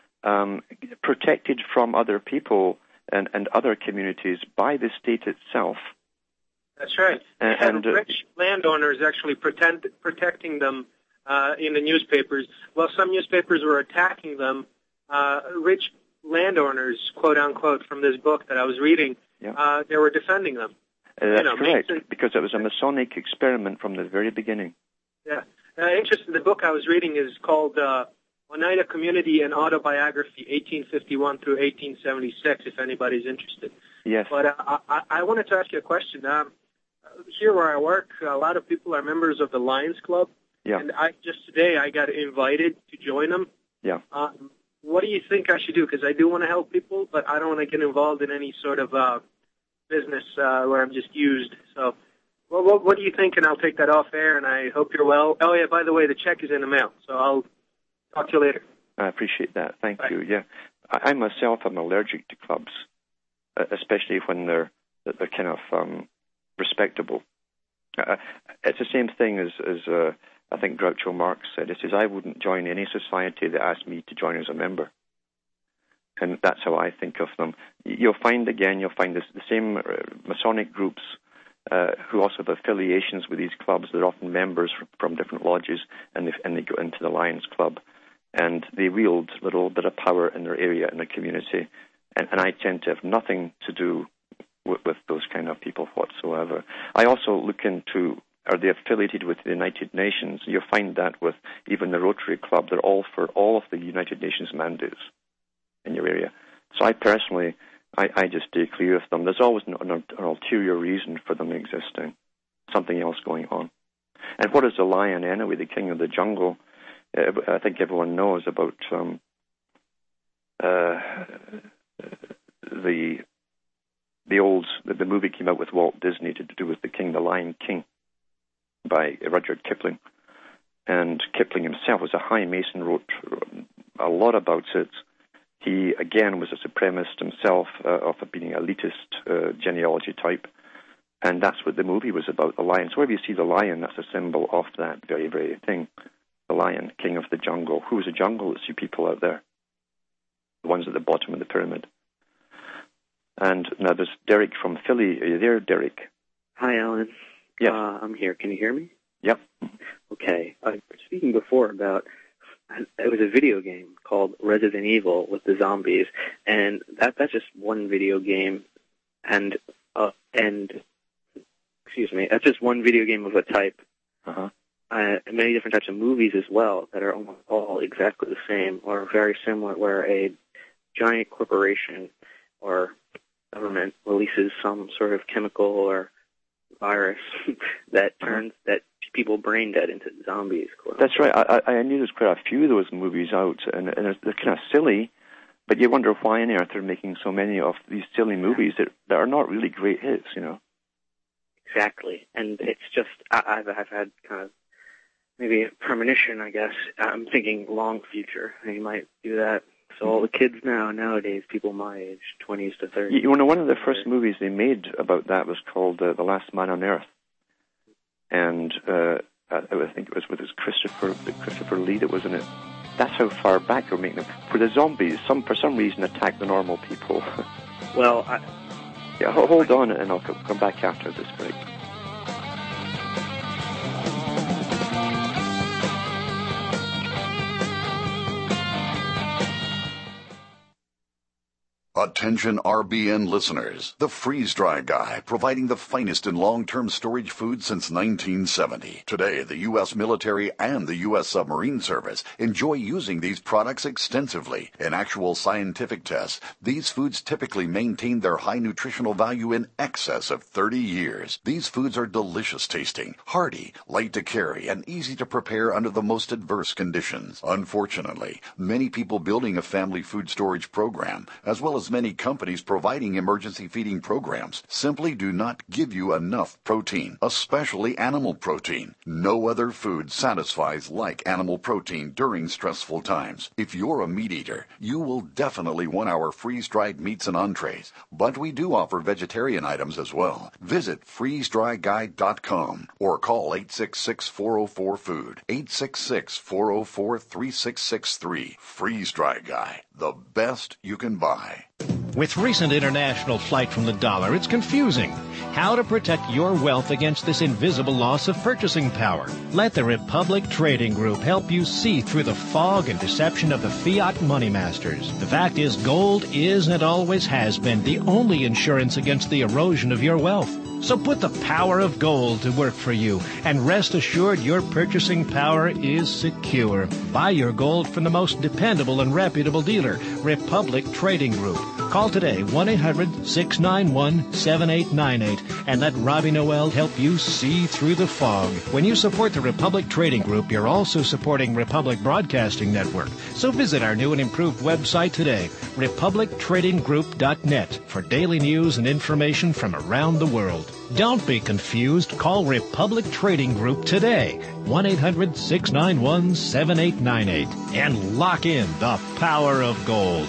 protected from other people and other communities by the state itself. That's right. And rich landowners actually protecting them in the newspapers. Well, some newspapers were attacking them. Rich landowners, quote unquote, from this book that I was reading, they were defending them. That's correct, because it was a Masonic experiment from the very beginning. Yeah. Interesting. The book I was reading is called Oneida Community and Autobiography, 1851 through 1876, if anybody's interested. Yes. But I wanted to ask you a question. Here where I work, a lot of people are members of the Lions Club. Yeah. And today I got invited to join them. Yeah. What do you think I should do? Because I do want to help people, but I don't want to get involved in any sort of business where I'm just used. So what do you think? And I'll take that off air, and I hope you're well. Oh, yeah, by the way, the check is in the mail, so I'll talk to you later. I appreciate that. Thank you. Yeah. I myself am allergic to clubs, especially when they're kind of respectable. It's the same thing as I think Groucho Marx said. He says, I wouldn't join any society that asked me to join as a member. And that's how I think of them. You'll find the same Masonic groups who also have affiliations with these clubs. They're often members from different lodges, and they go into the Lions Club. And they wield a little bit of power in their area, in the community. And I tend to have nothing to do with those kind of people whatsoever. I also look into, are they affiliated with the United Nations? You'll find that with even the Rotary Club. They're all for all of the United Nations mandates in your area. So I personally, I just stay clear of them. There's always an ulterior reason for them existing, something else going on. And what is the lion anyway, the king of the jungle? I think everyone knows about the movie came out with Walt Disney to do with the Lion King by Rudyard Kipling. And Kipling himself was a high Mason, wrote a lot about it. He, again, was a supremacist himself, of being an elitist genealogy type. And that's what the movie was about, the lion. So wherever you see the lion, that's a symbol of that very, very thing. The lion, king of the jungle. Who's the jungle? It's you people out there. The ones at the bottom of the pyramid. And now there's Derek from Philly. Are you there, Derek? Hi, Alan. Yes. I'm here. Can you hear me? Yep. Okay. I was speaking before about, it was a video game called Resident Evil with the zombies, and that's just one video game, and excuse me, that's just one video game of a type. Uh-huh. Many different types of movies as well that are almost all exactly the same or very similar, where a giant corporation or government releases some sort of chemical or virus that turns that people brain dead into zombies. That's right. I knew there's quite a few of those movies out, and they're kind of silly, but you wonder why on earth they're making so many of these silly movies that are not really great hits, you know. Exactly, and it's just I've had kind of maybe a premonition, I guess. I'm thinking long future. They might do that. So all the kids nowadays, people my age, 20s to 30s. You know, one of the first movies they made about that was called The Last Man on Earth. And I think it was with Christopher Lee that was in it. That's how far back they're making them. For the zombies, for some reason attack the normal people. Well, yeah, hold on, and I'll come back after this break. Attention RBN listeners. The Freeze Dry Guy, providing the finest in long-term storage food since 1970. Today, the U.S. military and the U.S. submarine service enjoy using these products extensively. In actual scientific tests, these foods typically maintain their high nutritional value in excess of 30 years. These foods are delicious tasting, hearty, light to carry, and easy to prepare under the most adverse conditions. Unfortunately, many people building a family food storage program, as well as many companies providing emergency feeding programs, simply do not give you enough protein, especially animal protein. No other food satisfies like animal protein during stressful times. If you're a meat eater, you will definitely want our freeze-dried meats and entrees, but we do offer vegetarian items as well. Visit freezedryguide.com or call 866-404-FOOD, 866-404-3663. Freeze Dry Guy, the best you can buy. With recent international flight from the dollar, it's confusing. How to protect your wealth against this invisible loss of purchasing power? Let the Republic Trading Group help you see through the fog and deception of the fiat money masters. The fact is, gold is and always has been the only insurance against the erosion of your wealth. So put the power of gold to work for you, and rest assured your purchasing power is secure. Buy your gold from the most dependable and reputable dealer, Republic Trading Group. Call today, 1-800-691-7898, and let Robbie Noel help you see through the fog. When you support the Republic Trading Group, you're also supporting Republic Broadcasting Network. So visit our new and improved website today, republictradinggroup.net, for daily news and information from around the world. Don't be confused. Call Republic Trading Group today, 1-800-691-7898, and lock in the power of gold.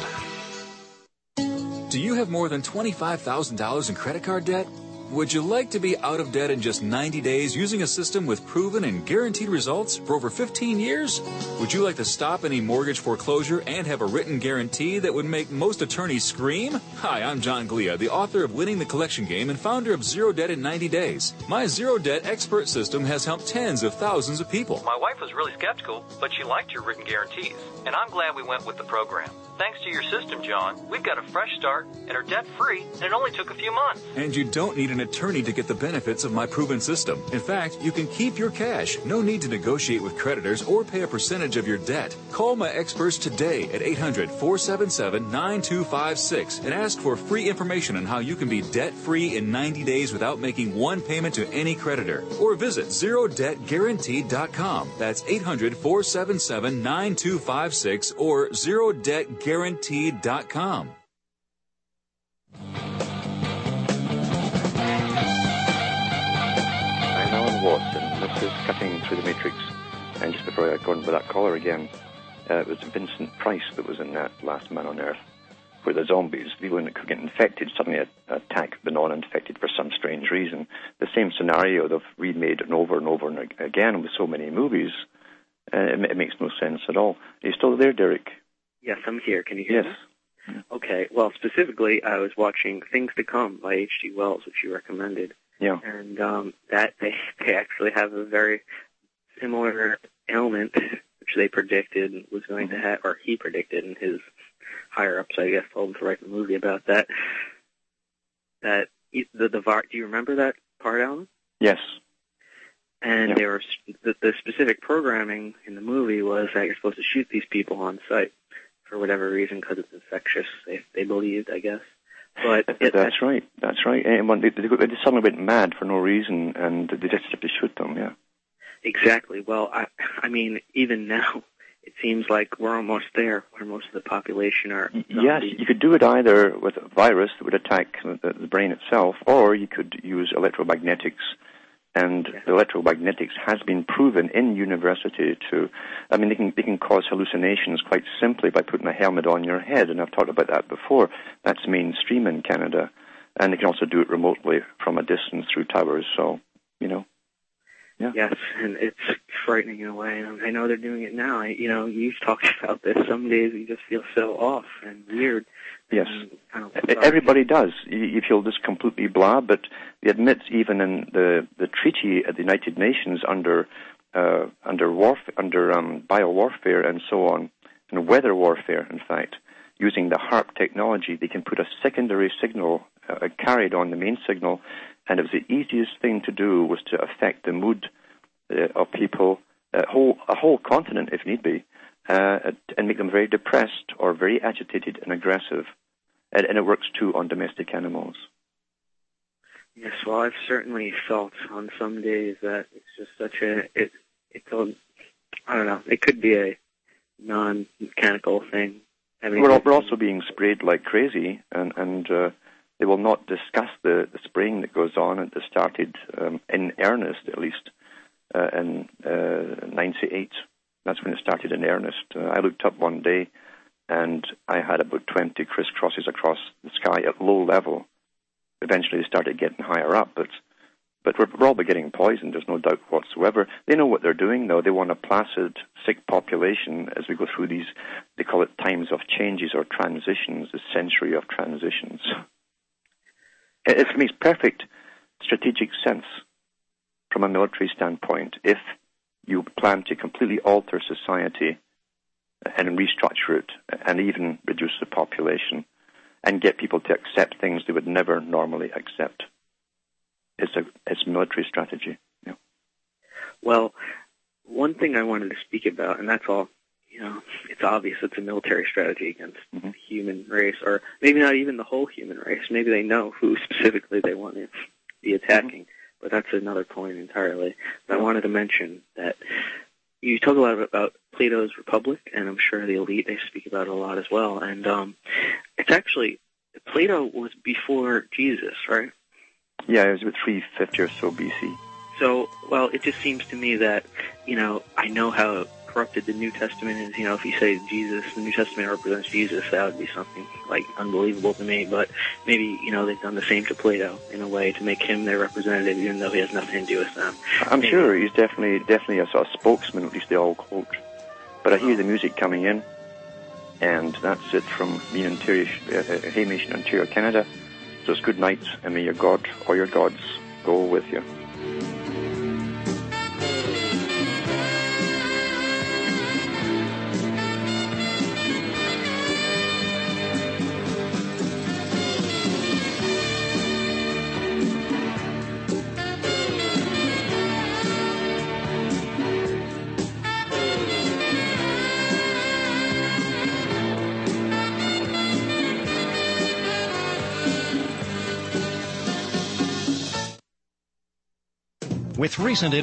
Do you have more than $25,000 in credit card debt? Would you like to be out of debt in just 90 days using a system with proven and guaranteed results for over 15 years? Would you like to stop any mortgage foreclosure and have a written guarantee that would make most attorneys scream? Hi, I'm John Glia, the author of Winning the Collection Game and founder of Zero Debt in 90 Days. My Zero Debt expert system has helped tens of thousands of people. My wife was really skeptical, but she liked your written guarantees, and I'm glad we went with the program. Thanks to your system, John, we've got a fresh start and are debt-free, and it only took a few months. And you don't need an attorney to get the benefits of my proven system. In fact, you can keep your cash. No need to negotiate with creditors or pay a percentage of your debt. Call my experts today at 800-477-9256 and ask for free information on how you can be debt-free in 90 days without making one payment to any creditor. Or visit ZeroDebtGuaranteed.com. That's 800-477-9256 or ZeroDebtGuaranteed.com. I'm Alan Watts, and this is Cutting Through the Matrix. And just before I go on with that caller again, it was Vincent Price that was in that Last Man on Earth, where the zombies, people that could get infected, suddenly attack the non-infected for some strange reason. The same scenario they've remade and over and again with so many movies. It makes no sense at all. Are you still there, Derek? Yes, I'm here. Can you hear me? Okay. Well, specifically, I was watching Things to Come by H.G. Wells, which you recommended. Yeah. And that they actually have a very similar ailment, which they predicted was going to have, or he predicted, and his higher-ups, I guess, told him to write the movie about that. Do you remember that part, Alan? Yes. And they were the specific programming in the movie was that you're supposed to shoot these people on sight for whatever reason, because it's infectious. They believed, I guess. But that's right. And when they suddenly went mad for no reason, and they just have to shoot them. Yeah. Exactly. Well, I mean, even now, it seems like we're almost there, where most of the population are zombies. Yes, you could do it either with a virus that would attack the brain itself, or you could use electromagnetics. And the electromagnetics has been proven in university to, I mean, they can cause hallucinations quite simply by putting a helmet on your head, and I've talked about that before. That's mainstream in Canada. And they can also do it remotely from a distance through towers, so, you know. Yeah. Yes, and it's frightening in a way. And I know they're doing it now. You've talked about this. Some days you just feel so off and weird. Yes, everybody does. You feel just completely blah, but they admit even in the treaty at the United Nations under biowarfare and so on, and weather warfare, in fact, using the HARP technology, they can put a secondary signal carried on the main signal, and it was the easiest thing to do was to affect the mood of people, a whole continent if need be, and make them very depressed or very agitated and aggressive. And it works, too, on domestic animals. Yes, well, I've certainly felt on some days that it's just such I don't know, it could be a non-mechanical thing. We're also being sprayed like crazy, and they will not discuss the spraying that goes on. It started in earnest, at least, in 98. That's when it started in earnest. I looked up one day, and I had about 20 crisscrosses across the sky at low level. Eventually, they started getting higher up, but we're all getting poisoned. There's no doubt whatsoever. They know what they're doing, though. They want a placid, sick population as we go through these. They call it times of changes or transitions, the century of transitions. It makes perfect strategic sense from a military standpoint if you plan to completely alter society and restructure it and even reduce the population and get people to accept things they would never normally accept. It's military strategy. Yeah. Well, one thing I wanted to speak about, and that's all, it's obvious it's a military strategy against the human race, or maybe not even the whole human race. Maybe they know who specifically they want to be attacking, but that's another point entirely. But I wanted to mention that you talk a lot about Plato's Republic, and I'm sure the elite, they speak about it a lot as well. And it's actually, Plato was before Jesus, right? Yeah, it was about 350 or so BC. So, well, it just seems to me that, I know how corrupted the New Testament is. If you say Jesus, the New Testament represents Jesus, that would be something, unbelievable to me. But maybe, they've done the same to Plato in a way to make him their representative, even though he has nothing to do with them. I'm sure he's definitely a sort of spokesman, at least they all quote. But I hear the music coming in, and that's it from me in Hamish in Ontario, Canada. So it's good night, and may your God or your gods go with you. With recent